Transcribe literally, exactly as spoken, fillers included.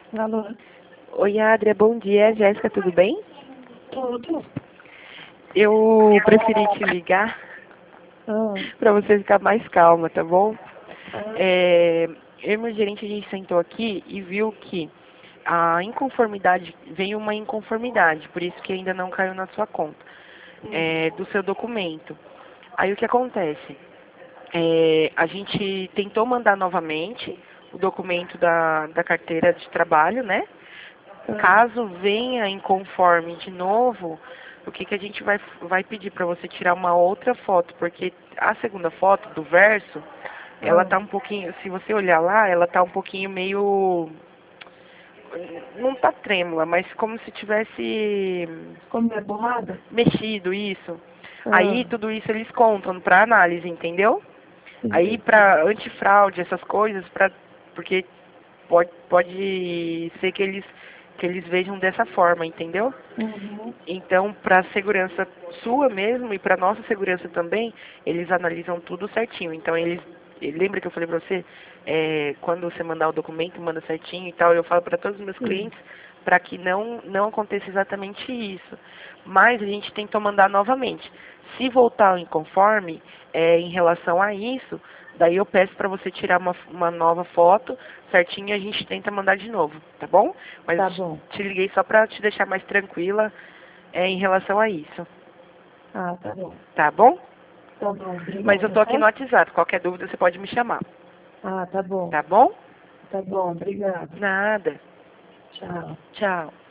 Alô? Oi, Adria, bom dia. Jéssica, tudo bem? Tudo? Eu preferi te ligar Ah, para você ficar mais calma, tá bom? ah, É, eu e meu gerente, a gente sentou aqui e viu que a inconformidade, veio uma inconformidade, por isso que ainda não caiu na sua conta, é, do seu documento. Aí o que acontece? É, a gente tentou mandar novamente o documento da, da carteira de trabalho, né? ah, Caso venha inconforme de novo, o que, que a gente vai, vai pedir para você tirar uma outra foto, porque a segunda foto do verso, ela ah. tá um pouquinho, se você olhar lá, ela tá um pouquinho meio, não tá trêmula, mas como se tivesse Como é borrada? mexido isso. Aí Ah, tudo isso eles contam para análise, entendeu? Aí entendi. para antifraude, essas coisas, pra, porque pode, pode ser que eles, que eles vejam dessa forma, entendeu? Uhum. Então, para a segurança sua mesmo e para nossa segurança também, eles analisam tudo certinho. Então, eles, lembra que eu falei para você, é, quando você mandar o documento, manda certinho e tal, eu falo para todos os meus Sim. clientes para que não, não aconteça exatamente isso. Mas a gente tentou mandar novamente. Se voltar ao inconforme, é, em relação a isso, daí eu peço para você tirar uma, uma nova foto certinho e a gente tenta mandar de novo, tá bom? Mas Tá bom. te liguei só para te deixar mais tranquila é, em relação a isso, Ah, tá bom. tá bom? Tá bom, Mas eu obrigada, tô aqui no tá? WhatsApp, qualquer dúvida você pode me chamar, Ah, tá bom. tá bom? Tá bom, obrigada. Nada. Tchau. Tchau.